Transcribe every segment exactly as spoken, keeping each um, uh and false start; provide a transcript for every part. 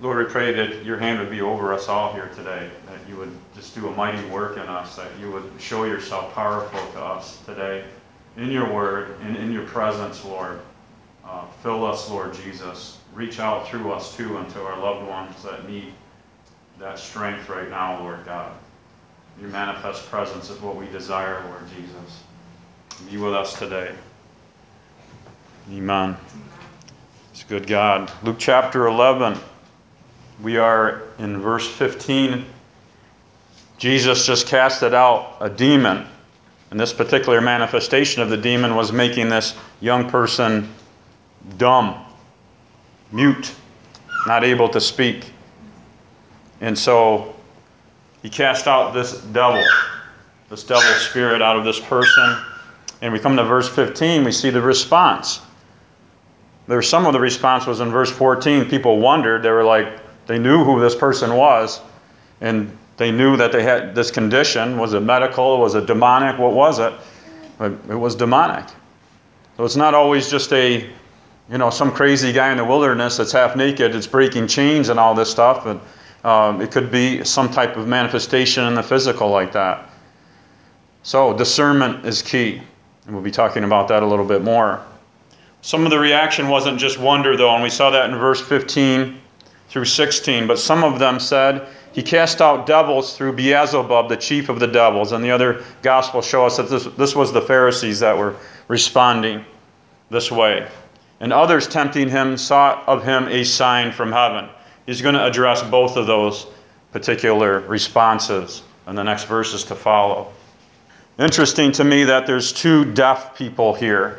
Lord, we pray that your hand would be over us all here today, that you would just do a mighty work in us, that you would show yourself powerful to us today in your word and in your presence, Lord. Uh, fill us, Lord Jesus. Reach out through us, too, unto our loved ones that need that strength right now, Lord God. Your manifest presence is what we desire, Lord Jesus. Be with us today. Amen. It's good God. Luke chapter eleven. We are in verse fifteen. Jesus just casted out a demon. And this particular manifestation of the demon was making this young person dumb, mute, not able to speak. And so he cast out this devil, this devil spirit out of this person. And we come to verse fifteen, we see the response. There's some of the response was in verse fourteen. People wondered. They were like, they knew who this person was, and they knew that they had this condition. Was it medical? Was it demonic? What was it? But it was demonic. So it's not always just a, you know, some crazy guy in the wilderness that's half naked, it's breaking chains and all this stuff. But um, it could be some type of manifestation in the physical like that. So discernment is key, and we'll be talking about that a little bit more. Some of the reaction wasn't just wonder, though, and we saw that in verse fifteen through sixteen. But some of them said, he cast out devils through Beelzebub, the chief of the devils. And the other Gospels show us that this, this was the Pharisees that were responding this way. And others tempting him sought of him a sign from heaven. He's going to address both of those particular responses in the next verses to follow. Interesting to me that there's two deaf people here,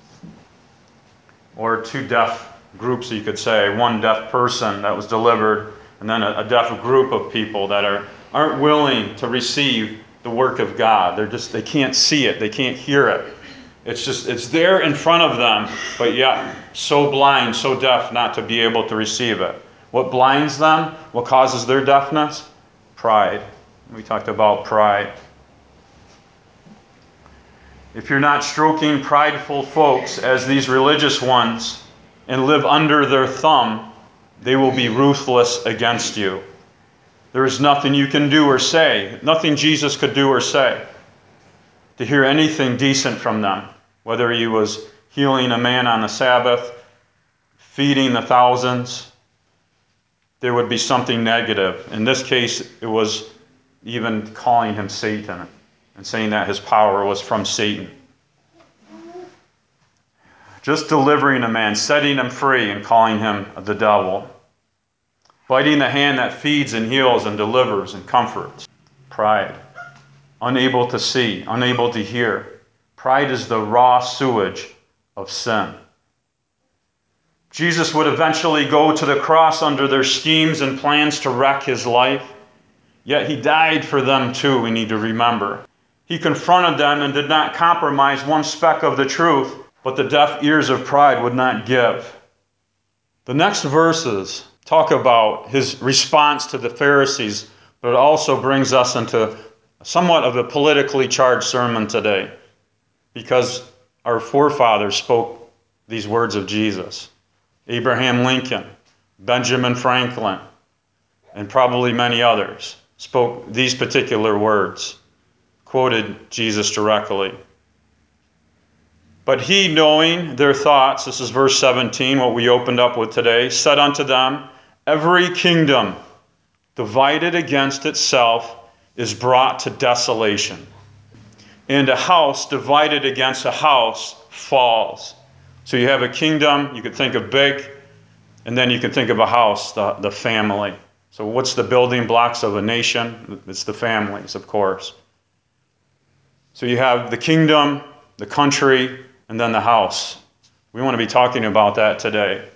or two deaf groups, you could say. One deaf person that was delivered, and then a, a deaf group of people that are, aren't willing to receive the work of God. They're just, they can't see it. They can't hear it. It's just, it's there in front of them, but yet so blind, so deaf not to be able to receive it. What blinds them? What causes their deafness? Pride. We talked about pride. If you're not stroking prideful folks as these religious ones and live under their thumb, they will be ruthless against you. There is nothing you can do or say, nothing Jesus could do or say to hear anything decent from them, whether he was healing a man on the Sabbath, feeding the thousands. There would be something negative. In this case, it was even calling him Satan and saying that his power was from Satan. Just delivering a man, setting him free and calling him the devil. Biting the hand that feeds and heals and delivers and comforts. Pride. Unable to see, unable to hear. Pride is the raw sewage of sin. Jesus would eventually go to the cross under their schemes and plans to wreck his life. Yet he died for them too, we need to remember. He confronted them and did not compromise one speck of the truth, but the deaf ears of pride would not give. The next verses talk about his response to the Pharisees, but it also brings us into somewhat of a politically charged sermon today, because our forefathers spoke these words of Jesus. Abraham Lincoln, Benjamin Franklin, and probably many others spoke these particular words, quoted Jesus directly. But he, knowing their thoughts, this is verse seventeen, what we opened up with today, said unto them, every kingdom divided against itself is brought to desolation, and a house divided against a house falls. So you have a kingdom, you could think of big, and then you can think of a house, the, the family. So what's the building blocks of a nation? It's the families, of course. So you have the kingdom, the country, and then the house. We want to be talking about that today.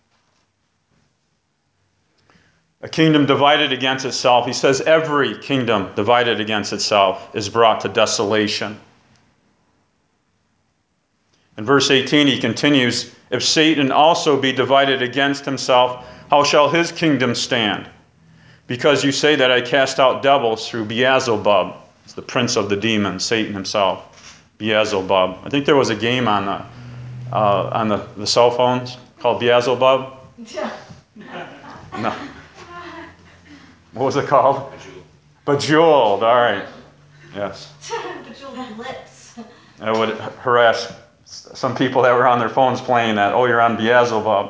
A kingdom divided against itself, he says every kingdom divided against itself is brought to desolation. In verse eighteen, he continues, if Satan also be divided against himself, how shall his kingdom stand? Because you say that I cast out devils through Beelzebub. It's the prince of the demons, Satan himself. Beelzebub. I think there was a game on the uh, on the, the cell phones called Beelzebub. Yeah. No, What was it called? Bejeweled. All right. Yes. Bejeweled lips. I would harass some people that were on their phones playing that. Oh, you're on Beelzebub.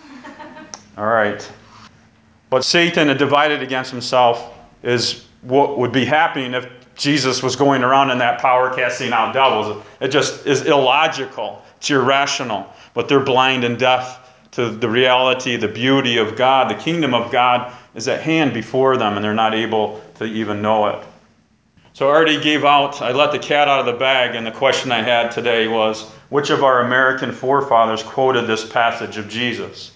All right. But Satan, divided against himself, is what would be happening if Jesus was going around in that power casting out devils. It just is illogical. It's irrational. But they're blind and deaf to the reality, the beauty of God. The kingdom of God is at hand before them, and they're not able to even know it. So I already gave out, I let the cat out of the bag, and the question I had today was, which of our American forefathers quoted this passage of Jesus?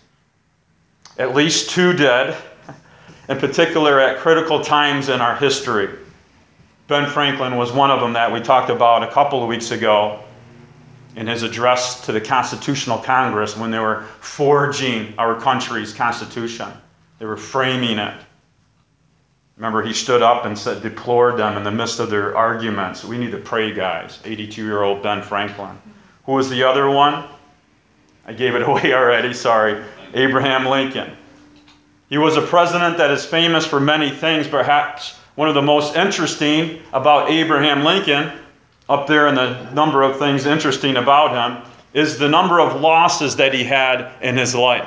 At least two did, in particular at critical times in our history. Ben Franklin was one of them that we talked about a couple of weeks ago in his address to the Constitutional Congress when they were forging our country's Constitution. They were framing it. Remember, he stood up and said, deplored them in the midst of their arguments. We need to pray, guys. eighty-two-year-old Ben Franklin. Who was the other one? I gave it away already, sorry. Abraham Lincoln. He was a president that is famous for many things. Perhaps one of the most interesting about Abraham Lincoln, up there in the number of things interesting about him, is the number of losses that he had in his life.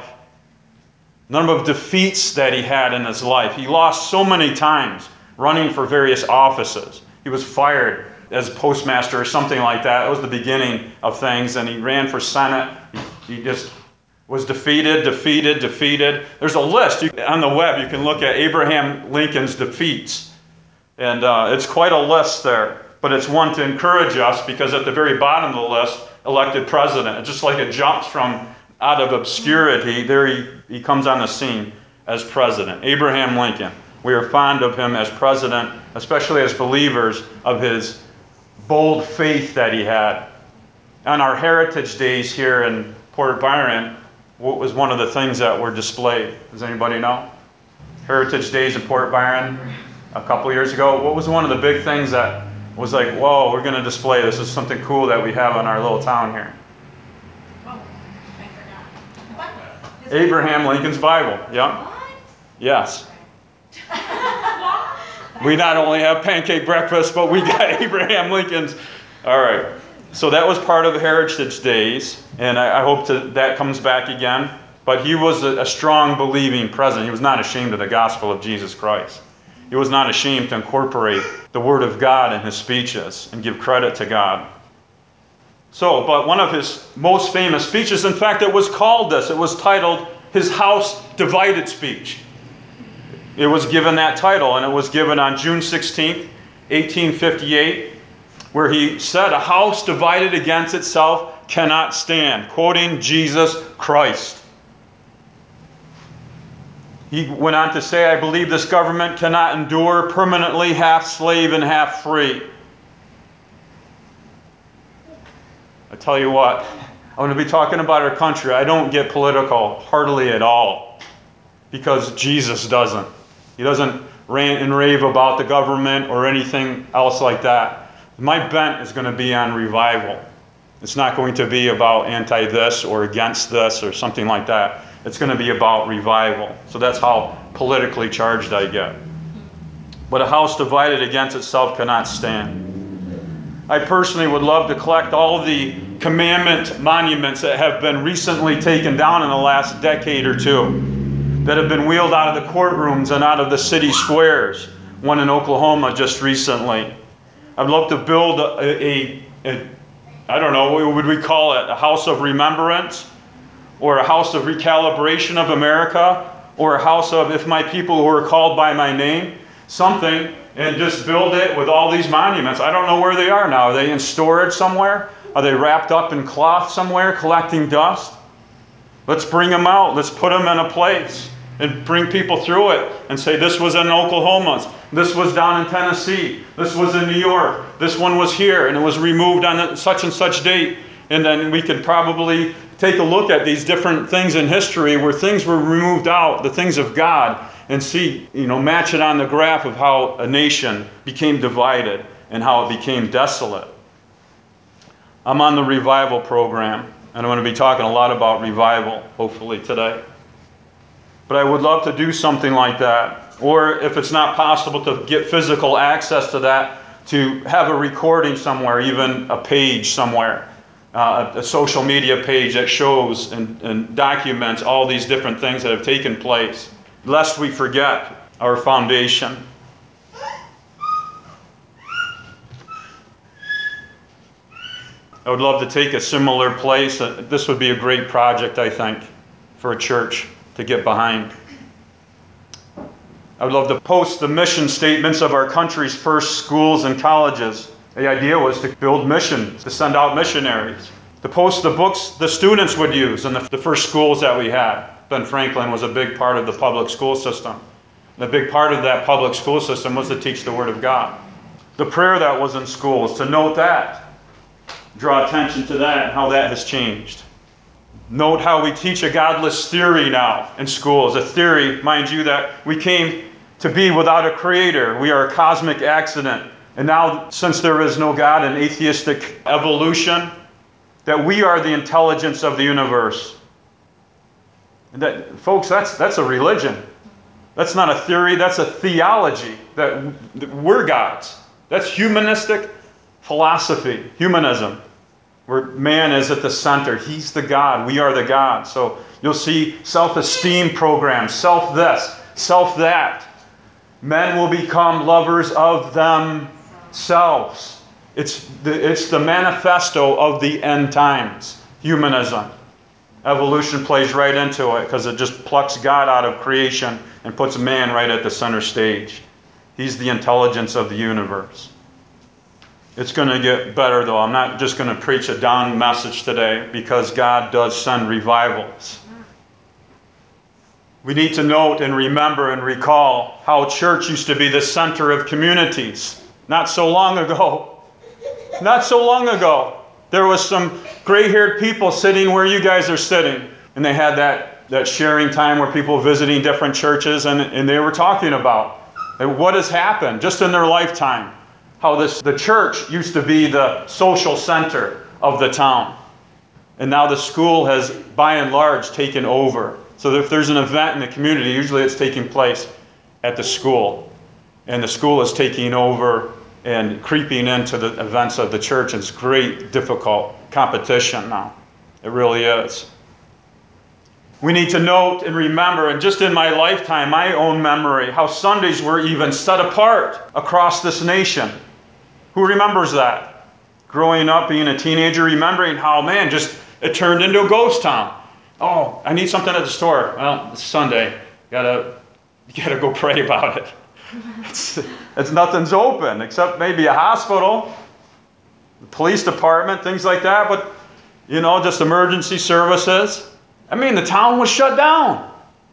Number of defeats that he had in his life. He lost so many times running for various offices. He was fired as postmaster or something like that. It was the beginning of things, and he ran for Senate. He, he just was defeated, defeated, defeated. There's a list. You, on the web, you can look at Abraham Lincoln's defeats. And uh, it's quite a list there. But it's one to encourage us, because at the very bottom of the list, elected president. It's just like it jumps from out of obscurity, there he, he comes on the scene as president. Abraham Lincoln. We are fond of him as president, especially as believers of his bold faith that he had. On our Heritage Days here in Port Byron, what was one of the things that were displayed? Does anybody know? Heritage Days in Port Byron a couple years ago. What was one of the big things that was like, whoa, we're going to display this? This is something cool that we have in our little town here. Abraham Lincoln's Bible. Yep. What? Yes. We not only have pancake breakfast, but we got Abraham Lincoln's. All right. So that was part of Heritage Days, and I, I hope to, that comes back again. But he was a, a strong, believing president. He was not ashamed of the gospel of Jesus Christ. He was not ashamed to incorporate the Word of God in his speeches and give credit to God. So, but one of his most famous speeches, in fact, it was called this. It was titled his House Divided Speech. It was given that title, and it was given on June sixteenth, eighteen fifty-eight, where he said, "A house divided against itself cannot stand," quoting Jesus Christ. He went on to say, "I believe this government cannot endure permanently half slave and half free." I tell you what, I'm going to be talking about our country. I don't get political, hardly at all, because Jesus doesn't. He doesn't rant and rave about the government or anything else like that. My bent is going to be on revival. It's not going to be about anti-this or against this or something like that. It's going to be about revival. So that's how politically charged I get. But a house divided against itself cannot stand. I personally would love to collect all of the commandment monuments that have been recently taken down in the last decade or two, that have been wheeled out of the courtrooms and out of the city squares, one in Oklahoma just recently. I'd love to build a, a, a I don't know, what would we call it? A house of remembrance, or a house of recalibration of America, or a house of if my people who are called by my name, something, and just build it with all these monuments. I don't know where they are now. Are they in storage somewhere? Are they wrapped up in cloth somewhere collecting dust? Let's bring them out. Let's put them in a place and bring people through it and say, this was in Oklahoma. This was down in Tennessee. This was in New York. This one was here, and it was removed on such and such date. And then we could probably take a look at these different things in history where things were removed out, the things of God, and see, you know, match it on the graph of how a nation became divided and how it became desolate. I'm on the revival program, and I'm going to be talking a lot about revival, hopefully, today. But I would love to do something like that. Or if it's not possible to get physical access to that, to have a recording somewhere, even a page somewhere, uh, a, a social media page that shows and, and documents all these different things that have taken place, lest we forget our foundation. I would love to take a similar place. This would be a great project, I think, for a church to get behind. I would love to post the mission statements of our country's first schools and colleges. The idea was to build missions, to send out missionaries, to post the books the students would use in the, the first schools that we had. Ben Franklin was a big part of the public school system. And a big part of that public school system was to teach the Word of God. The prayer that was in schools, to note that, draw attention to that and how that has changed. Note how we teach a godless theory now in schools. A theory, mind you, that we came to be without a creator. We are a cosmic accident. And now, since there is no God and atheistic evolution, that we are the intelligence of the universe. And that, folks, that's, that's a religion. That's not a theory, that's a theology, that we're gods. That's humanistic philosophy, humanism, where man is at the center. He's the God. We are the God. So you'll see self-esteem programs, self-this, self-that. Men will become lovers of themselves. It's the, it's the manifesto of the end times, humanism. Evolution plays right into it because it just plucks God out of creation and puts man right at the center stage. He's the intelligence of the universe. It's going to get better, though. I'm not just going to preach a down message today, because God does send revivals. We need to note and remember and recall how church used to be the center of communities. Not so long ago. Not so long ago. There was some gray-haired people sitting where you guys are sitting. And they had that, that sharing time where people were visiting different churches, and, and they were talking about what has happened just in their lifetime. How this the church used to be the social center of the town. And now the school has, by and large, taken over. So that if there's an event in the community, usually it's taking place at the school. And the school is taking over and creeping into the events of the church. It's great, difficult competition now. It really is. We need to note and remember, and just in my lifetime, my own memory, how Sundays were even set apart across this nation. Who remembers that? Growing up, being a teenager, remembering how, man, just it turned into a ghost town. Oh, I need something at the store. Well, it's Sunday. Gotta, you gotta go pray about it. It's, it's nothing's open except maybe a hospital, the police department, things like that. But, you know, just emergency services. I mean, the town was shut down.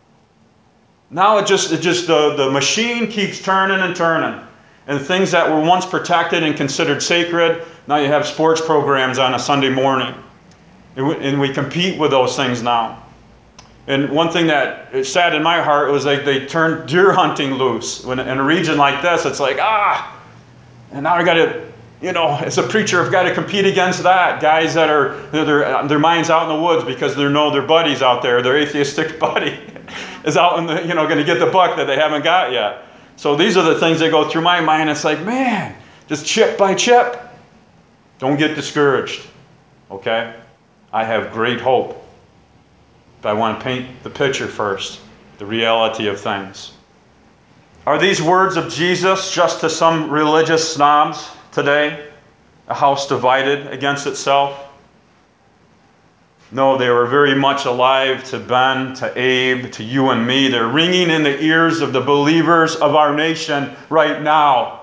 Now it just, it just the, the machine keeps turning and turning. And things that were once protected and considered sacred, now you have sports programs on a Sunday morning. And we, and we compete with those things now. And one thing that it sad in my heart was like they turned deer hunting loose. When in a region like this, it's like, ah, and now I got to, you know, as a preacher, I've got to compete against that. Guys that are, their, their mind's out in the woods because they know their buddy's out there, their atheistic buddy is out in the, you know, going to get the buck that they haven't got yet. So these are the things that go through my mind. It's like, man, just chip by chip. Don't get discouraged, okay? I have great hope. But I want to paint the picture first, the reality of things. Are these words of Jesus just to some religious snobs today? A house divided against itself? No, they were very much alive to Ben, to Abe, to you and me. They're ringing in the ears of the believers of our nation right now.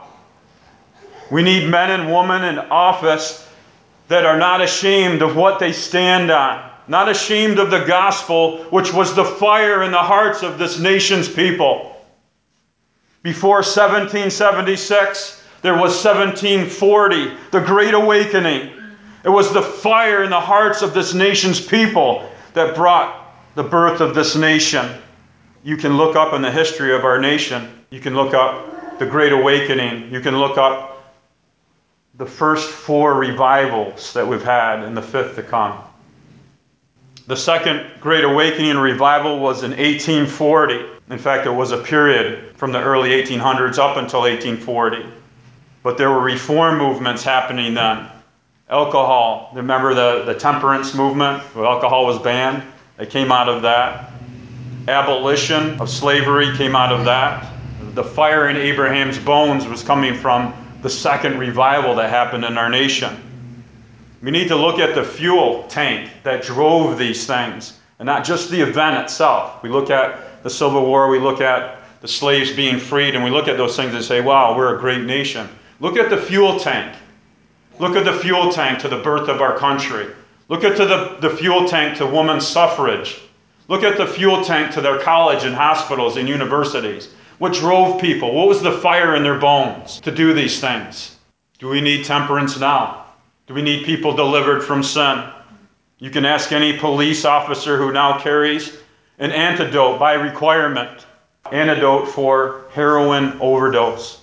We need men and women in office that are not ashamed of what they stand on, not ashamed of the gospel, which was the fire in the hearts of this nation's people. Before seventeen seventy-six, there was seventeen forty, the Great Awakening. It was the fire in the hearts of this nation's people that brought the birth of this nation. You can look up in the history of our nation. You can look up the Great Awakening. You can look up the first four revivals that we've had and the fifth to come. The Second Great Awakening and Revival was in eighteen forty. In fact, it was a period from the early eighteen hundreds up until eighteen forty. But there were reform movements happening then. Alcohol, remember the, the temperance movement where alcohol was banned? They came out of that. Abolition of slavery came out of that. The fire in Abraham's bones was coming from the second revival that happened in our nation. We need to look at the fuel tank that drove these things, and not just the event itself. We look at the Civil War, we look at the slaves being freed, and we look at those things and say, wow, we're a great nation. Look at the fuel tank. Look at the fuel tank to the birth of our country. Look at the, the fuel tank to women's suffrage. Look at the fuel tank to their college and hospitals and universities. What drove people? What was the fire in their bones to do these things? Do we need temperance now? Do we need people delivered from sin? You can ask any police officer who now carries an antidote by requirement, antidote for heroin overdose.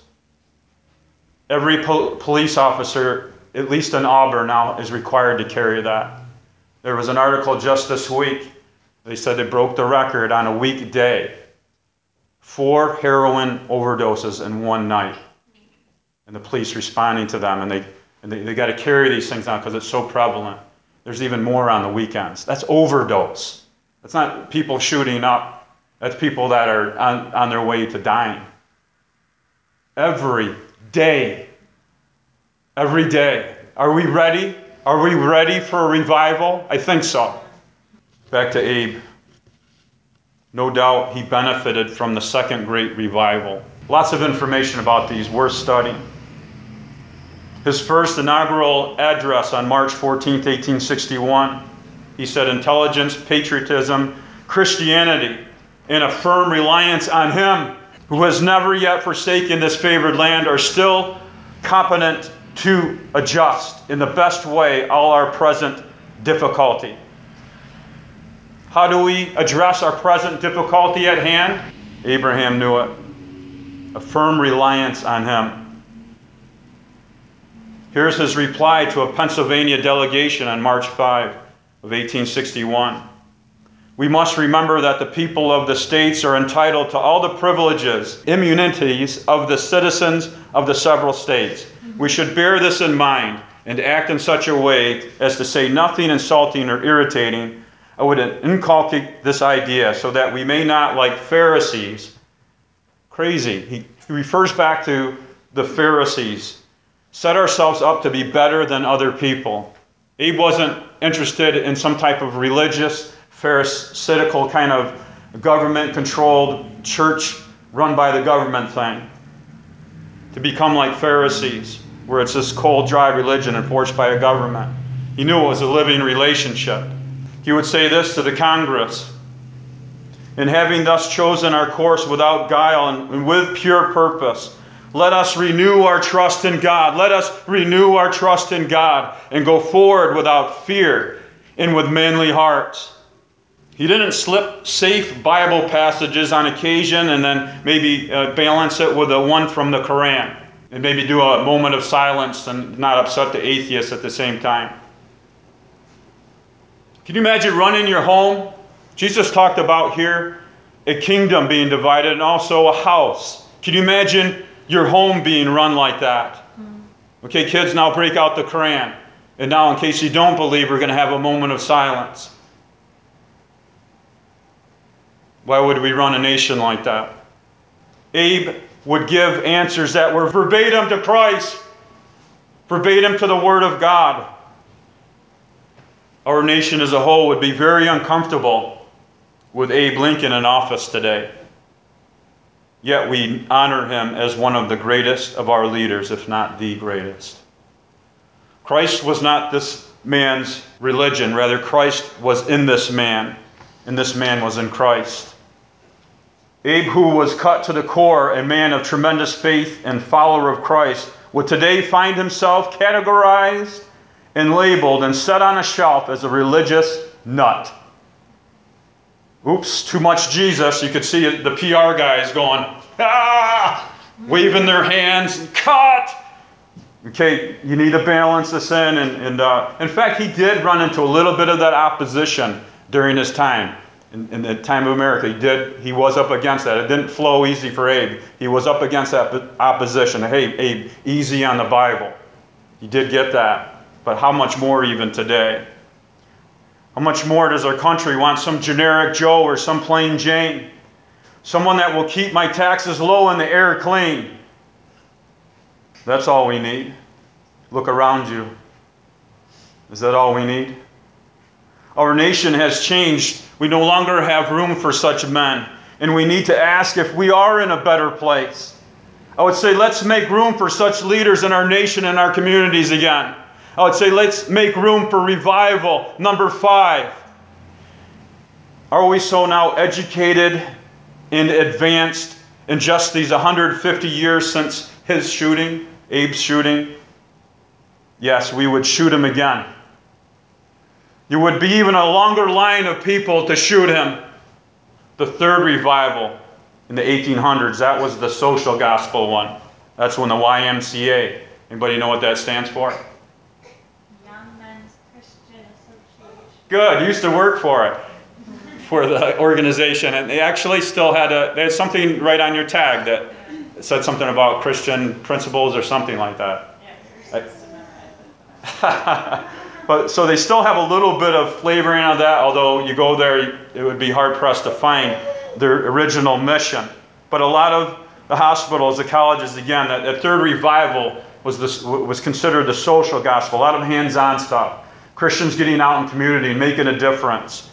Every po- police officer, at least in Auburn now, is required to carry that. There was an article just this week. They said they broke the record on a weekday. Four heroin overdoses in one night. And the police responding to them, and they And they, they got to carry these things out because it's so prevalent. There's even more on the weekends. That's overdose. That's not people shooting up. That's people that are on, on their way to dying. Every day. Every day. Are we ready? Are we ready for a revival? I think so. Back to Abe. No doubt he benefited from the second great revival. Lots of information about these worth studying. His first inaugural address on March fourteenth, eighteen sixty-one, he said, intelligence, patriotism, Christianity, and a firm reliance on Him who has never yet forsaken this favored land are still competent to adjust in the best way all our present difficulty. How do we address our present difficulty at hand? Abraham knew it. A firm reliance on Him. Here's his reply to a Pennsylvania delegation on March fifth of eighteen sixty-one. We must remember that the people of the states are entitled to all the privileges, immunities of the citizens of the several states. We should bear this in mind and act in such a way as to say nothing insulting or irritating. I would inculcate this idea so that we may not, like Pharisees, crazy. He refers back to the Pharisees. Set ourselves up to be better than other people. Abe wasn't interested in some type of religious, pharisaical kind of government-controlled church run by the government thing. To become like Pharisees, where it's this cold, dry religion enforced by a government. He knew it was a living relationship. He would say this to the Congress. In having thus chosen our course without guile and with pure purpose, let us renew our trust in God. Let us renew our trust in God and go forward without fear and with manly hearts. He didn't slip safe Bible passages on occasion and then maybe uh, balance it with a one from the Quran and maybe do a moment of silence and not upset the atheists at the same time. Can you imagine running your home? Jesus talked about here a kingdom being divided and also a house. Can you imagine your home being run like that? Okay, kids, now break out the Quran. And now, in case you don't believe, we're going to have a moment of silence. Why would we run a nation like that? Abe would give answers that were verbatim to Christ, verbatim to the Word of God. Our nation as a whole would be very uncomfortable with Abe Lincoln in office today. Yet we honor him as one of the greatest of our leaders, if not the greatest. Christ was not this man's religion. Rather, Christ was in this man, and this man was in Christ. Abe, who was cut to the core, a man of tremendous faith and follower of Christ, would today find himself categorized and labeled and set on a shelf as a religious nut. Oops, too much Jesus. You could see it, the P R guys going, ah, waving their hands, cut. Okay, you need to balance this in. And, and uh, in fact, he did run into a little bit of that opposition during his time. In, in the time of America, he did. He was up against that. It didn't flow easy for Abe. He was up against that opposition. Hey, Abe, easy on the Bible. He did get that. But how much more even today? How much more does our country want some generic Joe or some plain Jane? Someone that will keep my taxes low and the air clean. That's all we need. Look around you. Is that all we need? Our nation has changed. We no longer have room for such men. And we need to ask if we are in a better place. I would say let's make room for such leaders in our nation and our communities again. I would say let's make room for revival. Number five. Are we so now educated and advanced in just these one hundred fifty years since his shooting, Abe's shooting? Yes, we would shoot him again. There would be even a longer line of people to shoot him. The third revival in the eighteen hundreds, that was the social gospel one. That's when the Y M C A, anybody know what that stands for? Young Men's Christian Association. Good, used to work for it, for the organization. And they actually still had a, they had something right on your tag that said something about Christian principles or something like that. Yeah, you're supposed to memorize it. But so they still have a little bit of flavoring of that, although you go there, it would be hard-pressed to find their original mission. But a lot of the hospitals, the colleges, again, that, that third revival was, this, was considered the social gospel, a lot of hands-on stuff. Christians getting out in community and making a difference.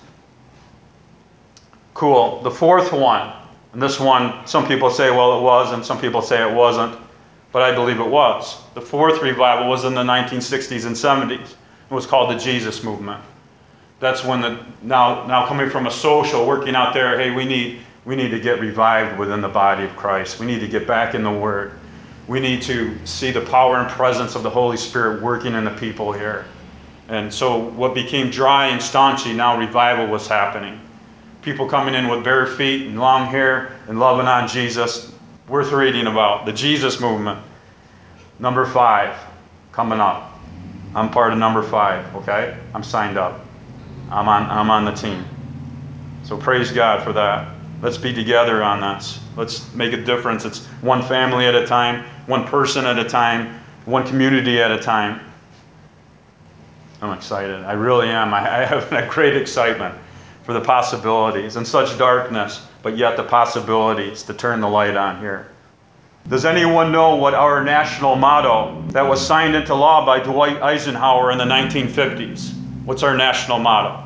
Cool. The fourth one, and this one, some people say, well, it was, and some people say it wasn't, but I believe it was. The fourth revival was in the nineteen sixties and seventies. It was called the Jesus Movement. That's when the now now coming from a social, working out there, hey, we need we need to get revived within the body of Christ. We need to get back in the Word. We need to see the power and presence of the Holy Spirit working in the people here. And so what became dry and staunchy, now revival was happening. People coming in with bare feet and long hair and loving on Jesus. Worth reading about. The Jesus Movement. Number five, coming up. I'm part of number five, okay? I'm signed up. I'm on, I'm on the team. So praise God for that. Let's be together on this. Let's make a difference. It's one family at a time, one person at a time, one community at a time. I'm excited. I really am. I, I have a great excitement for the possibilities in such darkness, but yet the possibilities to turn the light on here. Does anyone know what our national motto that was signed into law by Dwight Eisenhower in the nineteen fifties? What's our national motto?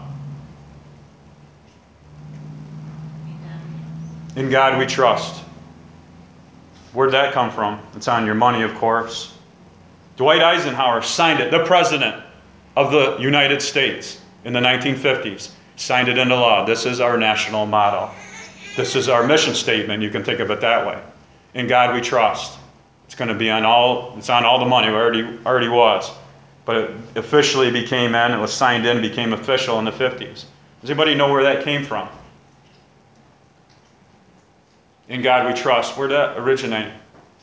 In God we trust. Where'd that come from? It's on your money, of course. Dwight Eisenhower signed it, the President of the United States in the nineteen fifties. Signed it into law. This is our national motto. This is our mission statement. You can think of it that way. In God we trust. It's going to be on all, it's on all the money. It already, already was. But it officially became in, it was signed in, became official in the fifties. Does anybody know where that came from? In God we trust. Where did that originate?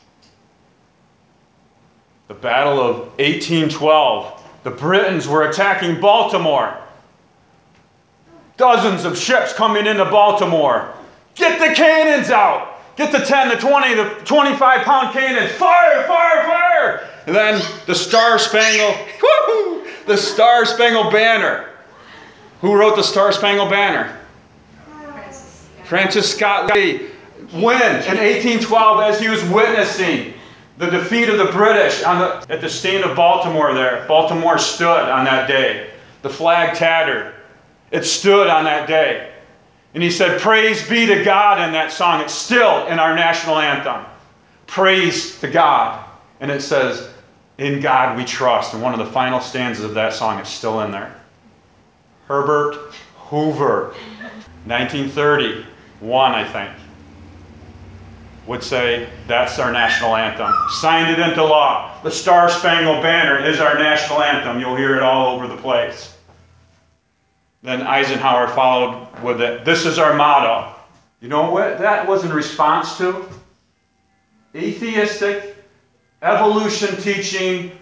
The Battle of eighteen twelve. The Britons were attacking Baltimore. Dozens of ships coming into Baltimore. Get the cannons out. Get the ten, the twenty, the twenty-five pound cannons. Fire, fire, fire. And then the Star Spangled, woo, the Star Spangled Banner. Who wrote the Star Spangled Banner? Francis. Francis Scott Key. When? In eighteen twelve, as he was witnessing the defeat of the British on the, at the stand of Baltimore there. Baltimore stood on that day. The flag tattered. It stood on that day. And he said, praise be to God in that song. It's still in our national anthem. Praise to God. And it says, in God we trust. And one of the final stanzas of that song is still in there. Herbert Hoover, nineteen thirty-one, I think, would say, that's our national anthem. Signed it into law. The Star Spangled Banner is our national anthem. You'll hear it all over the place. Then Eisenhower followed with it. This is our motto. You know what that was in response to? Atheistic, evolution teaching,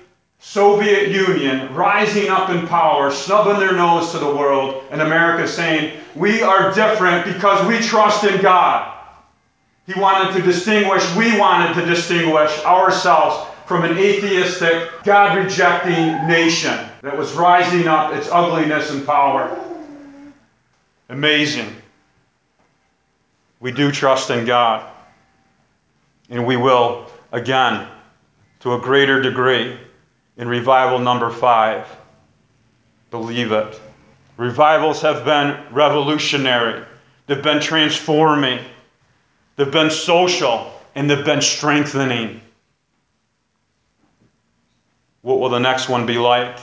Soviet Union rising up in power, snubbing their nose to the world, and America saying, we are different because we trust in God. He wanted to distinguish, we wanted to distinguish ourselves from an atheistic, God-rejecting nation that was rising up its ugliness and power. Amazing. We do trust in God. And we will, again, to a greater degree, in revival number five. Believe it. Revivals have been revolutionary. They've been transforming. They've been social. And they've been strengthening. What will the next one be like?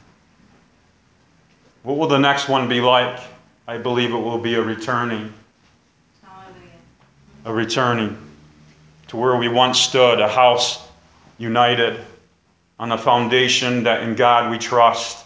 What will the next one be like? I believe it will be a returning. Hallelujah. A returning to where we once stood, a house united on the foundation that in God we trust.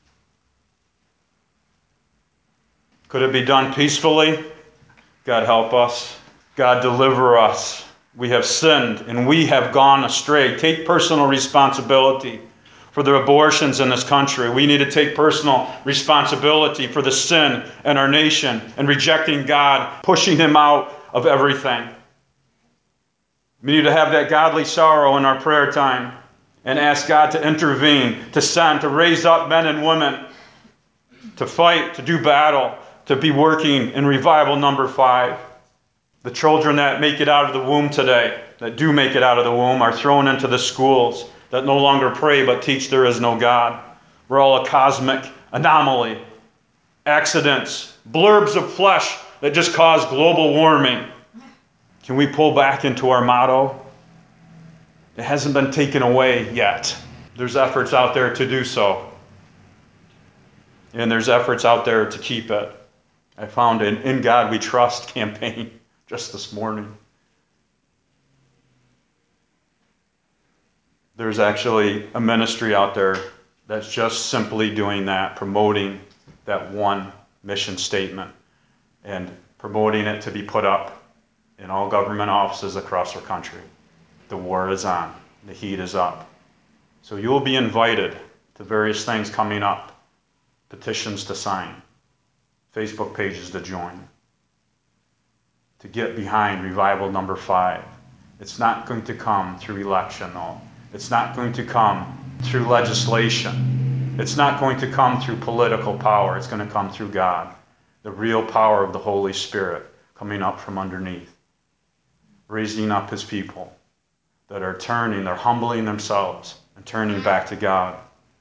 Could it be done peacefully? God help us. God deliver us. We have sinned and we have gone astray. Take personal responsibility for the abortions in this country. We need to take personal responsibility for the sin in our nation and rejecting God, pushing Him out of everything. We need to have that godly sorrow in our prayer time and ask God to intervene, to send, to raise up men and women to fight, to do battle, to be working in revival number five. The children that make it out of the womb today, that do make it out of the womb, are thrown into the schools that no longer pray but teach there is no God. We're all a cosmic anomaly. Accidents, blurbs of flesh that just cause global warming. Can we pull back into our motto? It hasn't been taken away yet. There's efforts out there to do so. And there's efforts out there to keep it. I found an In God We Trust campaign just this morning. There's actually a ministry out there that's just simply doing that, promoting that one mission statement and promoting it to be put up in all government offices across our country. The war is on. The heat is up. So you will be invited to various things coming up. Petitions to sign. Facebook pages to join. To get behind revival number five. It's not going to come through election, though. It's not going to come through legislation. It's not going to come through political power. It's going to come through God. The real power of the Holy Spirit coming up from underneath. Raising up His people that are turning, they're humbling themselves and turning back to God.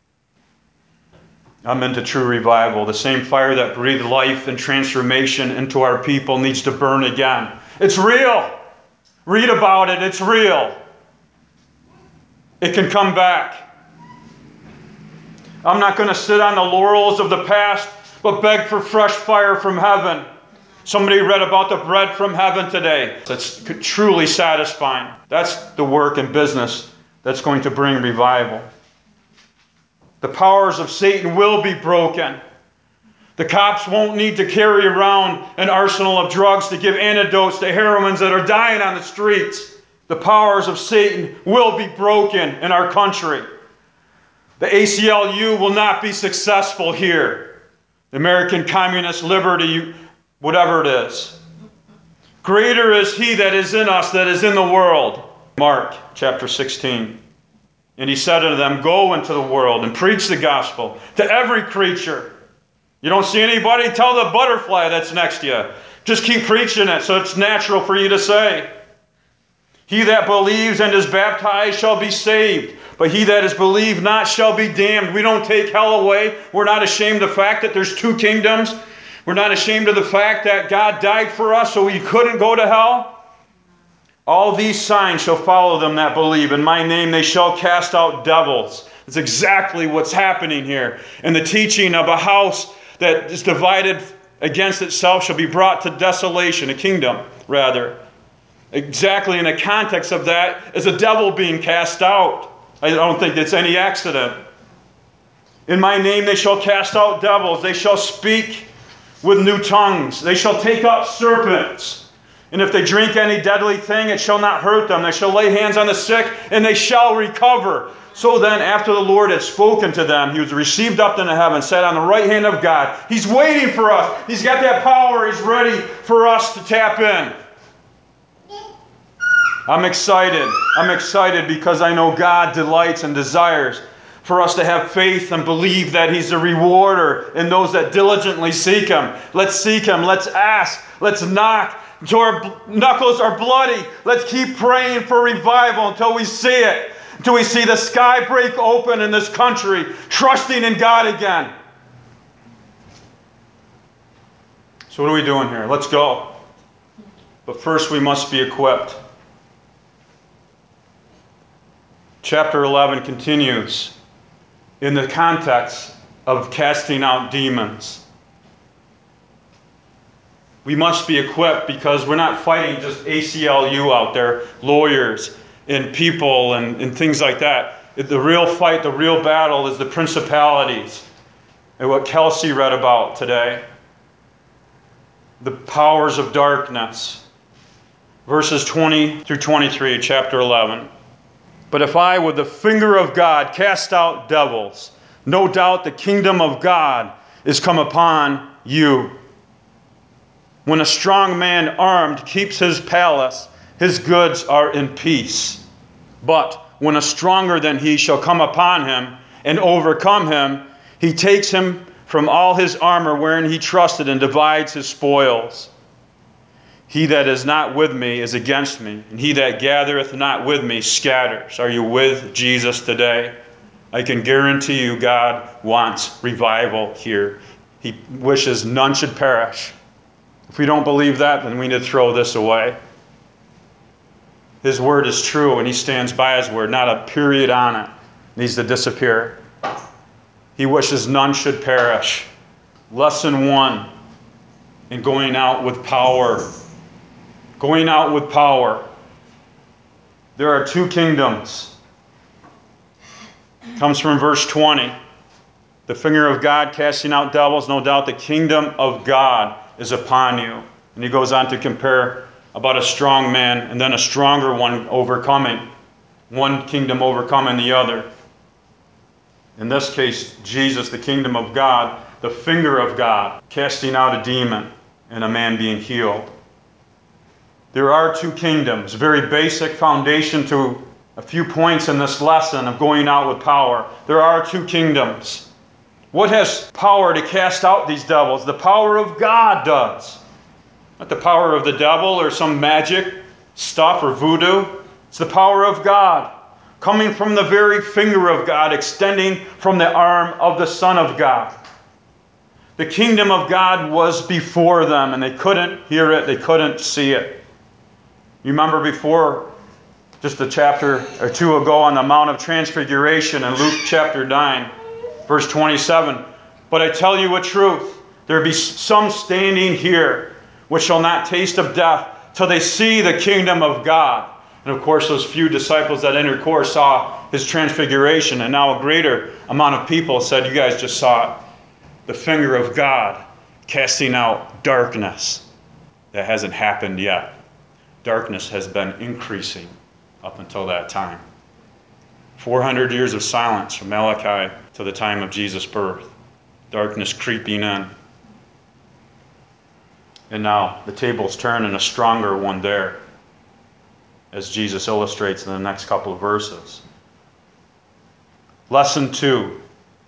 I'm into true revival. The same fire that breathed life and transformation into our people needs to burn again. It's real. Read about it. It's real. It can come back. I'm not going to sit on the laurels of the past, but beg for fresh fire from heaven. Somebody read about the bread from heaven today. That's truly satisfying. That's the work and business that's going to bring revival. The powers of Satan will be broken. The cops won't need to carry around an arsenal of drugs to give antidotes to heroines that are dying on the streets. The powers of Satan will be broken in our country. The A C L U will not be successful here. The American Communist Liberty, whatever it is. Greater is He that is in us that is in the world. Mark chapter sixteen. And He said unto them, go into the world and preach the gospel to every creature. You don't see anybody? Tell the butterfly that's next to you. Just keep preaching it so it's natural for you to say. He that believes and is baptized shall be saved, but he that is believed not shall be damned. We don't take hell away. We're not ashamed of the fact that there's two kingdoms. We're not ashamed of the fact that God died for us so we couldn't go to hell. All these signs shall follow them that believe. In my name they shall cast out devils. That's exactly what's happening here. And the teaching of a house that is divided against itself shall be brought to desolation, a kingdom, rather. Exactly in the context of that is a devil being cast out. I don't think it's any accident. In my name they shall cast out devils. They shall speak with new tongues. They shall take up serpents. And if they drink any deadly thing, it shall not hurt them. They shall lay hands on the sick, and they shall recover. So then, after the Lord had spoken to them, he was received up into heaven, sat on the right hand of God. He's waiting for us. He's got that power. He's ready for us to tap in. I'm excited. I'm excited because I know God delights and desires for us to have faith and believe that he's a rewarder in those that diligently seek him. Let's seek him. Let's ask. Let's knock until our knuckles are bloody. Let's keep praying for revival until we see it. Until we see the sky break open in this country, trusting in God again. So what are we doing here? Let's go. But first we must be equipped. Chapter eleven continues in the context of casting out demons. We must be equipped because we're not fighting just A C L U out there, lawyers and people and, and things like that. The real fight, the real battle is the principalities. And what Kelsey read about today. The powers of darkness. Verses twenty through twenty-three, chapter eleven. But if I, with the finger of God, cast out devils, no doubt the kingdom of God is come upon you. When a strong man armed keeps his palace, his goods are in peace. But when a stronger than he shall come upon him and overcome him, he takes him from all his armor wherein he trusted and divides his spoils. He that is not with me is against me, and he that gathereth not with me scatters. Are you with Jesus today? I can guarantee you God wants revival here. He wishes none should perish. If we don't believe that, then we need to throw this away. His word is true, and he stands by his word. Not a period on it needs to disappear. He wishes none should perish. Lesson one in going out with power. Going out with power. There are two kingdoms. It comes from verse twenty. The finger of God casting out devils, no doubt the kingdom of God is upon you. And he goes on to compare about a strong man and then a stronger one overcoming. One kingdom overcoming the other. In this case, Jesus, the kingdom of God, the finger of God, casting out a demon and a man being healed. There are two kingdoms, very basic foundation to a few points in this lesson of going out with power. There are two kingdoms. What has power to cast out these devils? The power of God does. Not the power of the devil or some magic stuff or voodoo. It's the power of God, coming from the very finger of God, extending from the arm of the Son of God. The kingdom of God was before them, and they couldn't hear it, they couldn't see it. You remember before, just a chapter or two ago on the Mount of Transfiguration in Luke chapter nine, verse twenty-seven. But I tell you a truth, there be some standing here which shall not taste of death till they see the kingdom of God. And of course, those few disciples that entered court saw his transfiguration, and now a greater amount of people said, you guys just saw it. The finger of God casting out darkness. That hasn't happened yet. Darkness has been increasing up until that time. four hundred years of silence from Malachi to the time of Jesus' birth. Darkness creeping in. And now the tables turn and a stronger one there, as Jesus illustrates in the next couple of verses. Lesson two.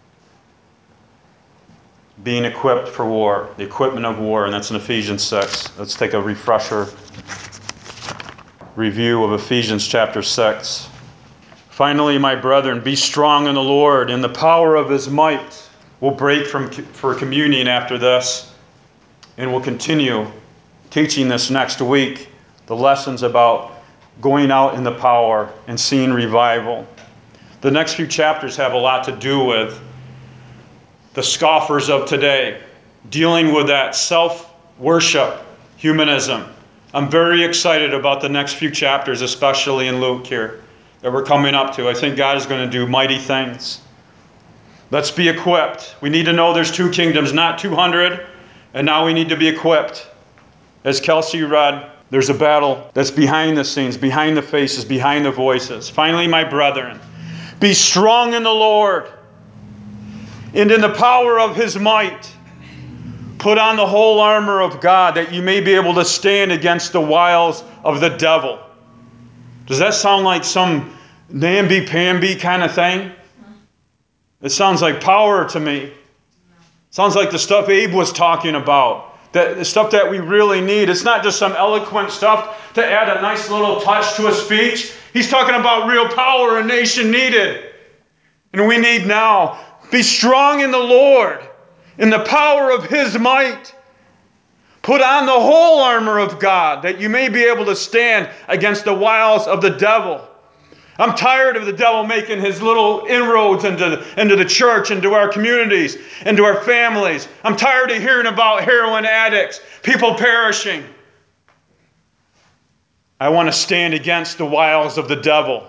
Being equipped for war. The equipment of war, and that's in Ephesians six. Let's take a refresher review of Ephesians chapter six. Finally, my brethren, be strong in the Lord, in the power of his might. We'll break from for communion after this, and we'll continue teaching this next week, the lessons about going out in the power and seeing revival. The next few chapters have a lot to do with the scoffers of today, dealing with that self-worship, humanism. I'm very excited about the next few chapters, especially in Luke here, that we're coming up to. I think God is going to do mighty things. Let's be equipped. We need to know there's two kingdoms, not two hundred, and now we need to be equipped. As Kelsey read, There's a battle that's behind the scenes, behind the faces, behind the voices. Finally, my brethren, be strong in the Lord and in the power of his might. Put on the whole armor of God that you may be able to stand against the wiles of the devil. Does that sound like some namby-pamby kind of thing? It sounds like power to me. Sounds like the stuff Abe was talking about. That, the stuff that we really need. It's not just some eloquent stuff to add a nice little touch to a speech. He's talking about real power a nation needed. And we need now. Be strong in the Lord, in the power of his might. Put on the whole armor of God, that you may be able to stand against the wiles of the devil. I'm tired of the devil making his little inroads into, into the church, into our communities, into our families. I'm tired of hearing about heroin addicts, people perishing. I want to stand against the wiles of the devil.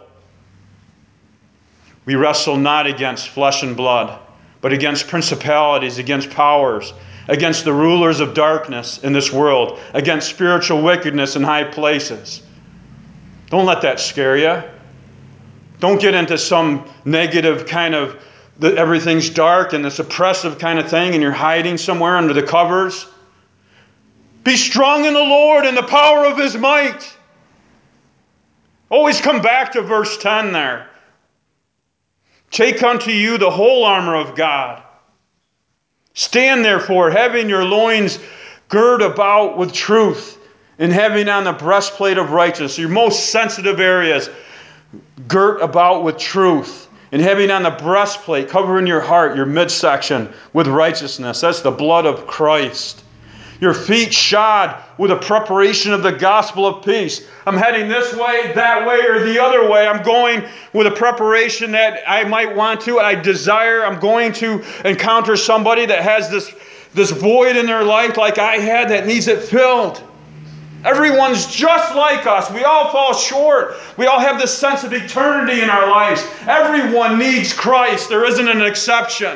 We wrestle not against flesh and blood, but against principalities, against powers, against the rulers of darkness in this world, against spiritual wickedness in high places. Don't let that scare you. Don't get into some negative kind of, that everything's dark and this oppressive kind of thing and you're hiding somewhere under the covers. Be strong in the Lord and the power of his might. Always come back to verse ten there. Take unto you the whole armor of God. Stand therefore, having your loins girt about with truth, and having on the breastplate of righteousness, your most sensitive areas, girt about with truth, and having on the breastplate, covering your heart, your midsection, with righteousness. That's the blood of Christ. Your feet shod with a preparation of the gospel of peace. I'm heading this way, that way, or the other way. I'm going with a preparation that I might want to, I desire. I'm going to encounter somebody that has this, this void in their life like I had that needs it filled. Everyone's just like us. We all fall short. We all have this sense of eternity in our lives. Everyone needs Christ. There isn't an exception.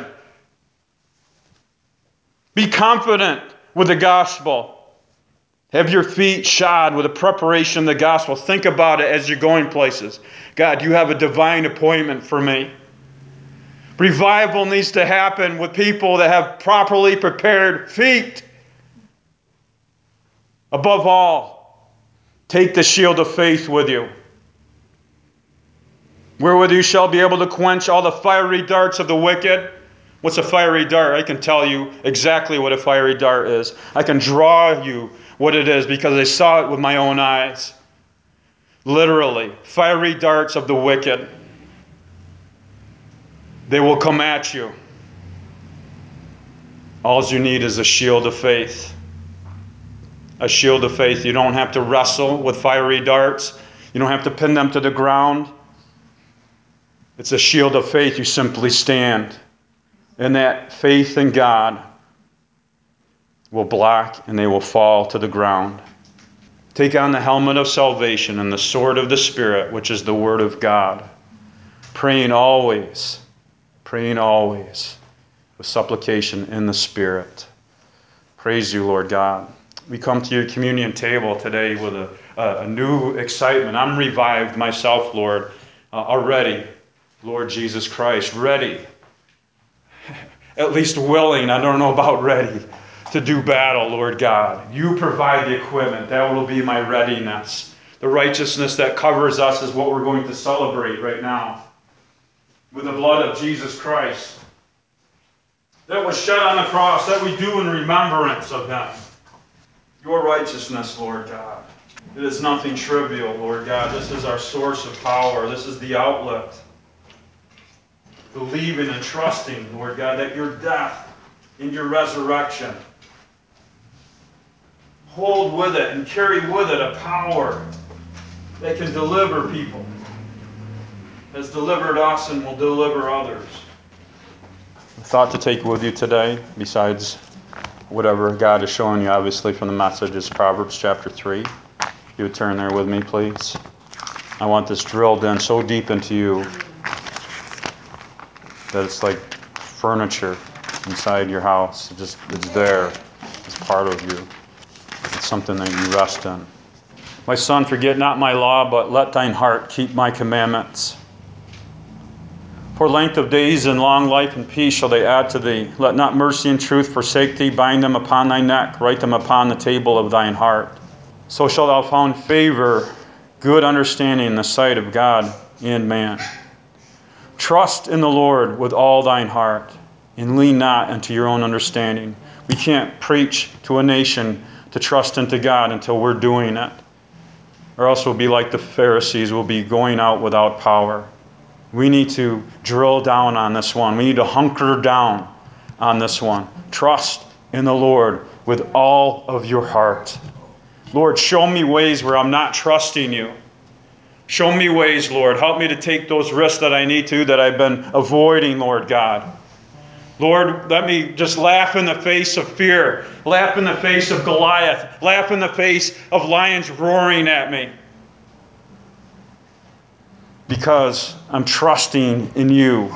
Be confident with the gospel. Have your feet shod with a preparation of the gospel. Think about it as you're going places. God, you have a divine appointment for me. Revival needs to happen with people that have properly prepared feet. Above all, take the shield of faith with you, wherewith you shall be able to quench all the fiery darts of the wicked. What's a fiery dart? I can tell you exactly what a fiery dart is. I can draw you what it is because I saw it with my own eyes. Literally, fiery darts of the wicked. They will come at you. All you need is a shield of faith. A shield of faith. You don't have to wrestle with fiery darts. You don't have to pin them to the ground. It's a shield of faith. You simply stand. And that faith in God will block and they will fall to the ground. Take on the helmet of salvation and the sword of the Spirit, which is the word of God. Praying always, praying always with supplication in the Spirit. Praise you, Lord God. We come to your communion table today with a, a, a new excitement. I'm revived myself, Lord, uh, already. Lord Jesus Christ, ready. At least willing, I don't know about ready, to do battle, Lord God. You provide the equipment. That will be my readiness. The righteousness that covers us is what we're going to celebrate right now. With the blood of Jesus Christ that was shed on the cross, that we do in remembrance of him. Your righteousness, Lord God. It is nothing trivial, Lord God. This is our source of power. This is the outlet. Believing and trusting, Lord God, that your death and your resurrection hold with it and carry with it a power that can deliver people, has delivered us and will deliver others. A thought to take with you today, besides whatever God is showing you, obviously, from the message, is Proverbs chapter three. If you would turn there with me, please. I want this drilled in so deep into you that it's like furniture inside your house. It just, it's there. It's part of you. It's something that you rest in. My son, forget not my law, but let thine heart keep my commandments. For length of days and long life and peace shall they add to thee. Let not mercy and truth forsake thee. Bind them upon thy neck. Write them upon the table of thine heart. So shalt thou find favor, good understanding in the sight of God and man. Trust in the Lord with all thine heart, and lean not unto your own understanding. We can't preach to a nation to trust into God until we're doing it. Or else we'll be like the Pharisees, we'll be going out without power. We need to drill down on this one. We need to hunker down on this one. Trust in the Lord with all of your heart. Lord, show me ways where I'm not trusting you. Show me ways, Lord. Help me to take those risks that I need to, that I've been avoiding, Lord God. Lord, let me just laugh in the face of fear. Laugh in the face of Goliath. Laugh in the face of lions roaring at me. Because I'm trusting in you.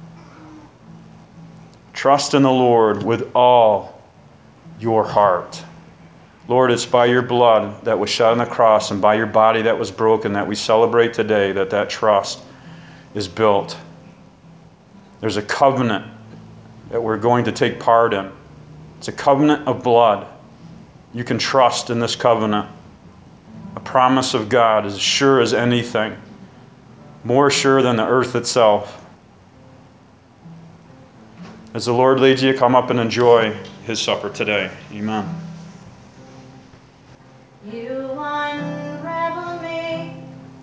Trust in the Lord with all your heart. Lord, it's by your blood that was shed on the cross and by your body that was broken that we celebrate today that that trust is built. There's a covenant that we're going to take part in. It's a covenant of blood. You can trust in this covenant. A promise of God is as sure as anything, more sure than the earth itself. As the Lord leads you, come up and enjoy his supper today. Amen. You unravel me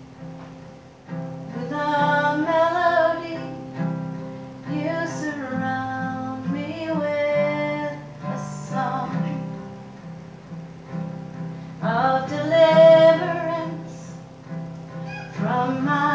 with a melody. You surround me with a song of deliverance from my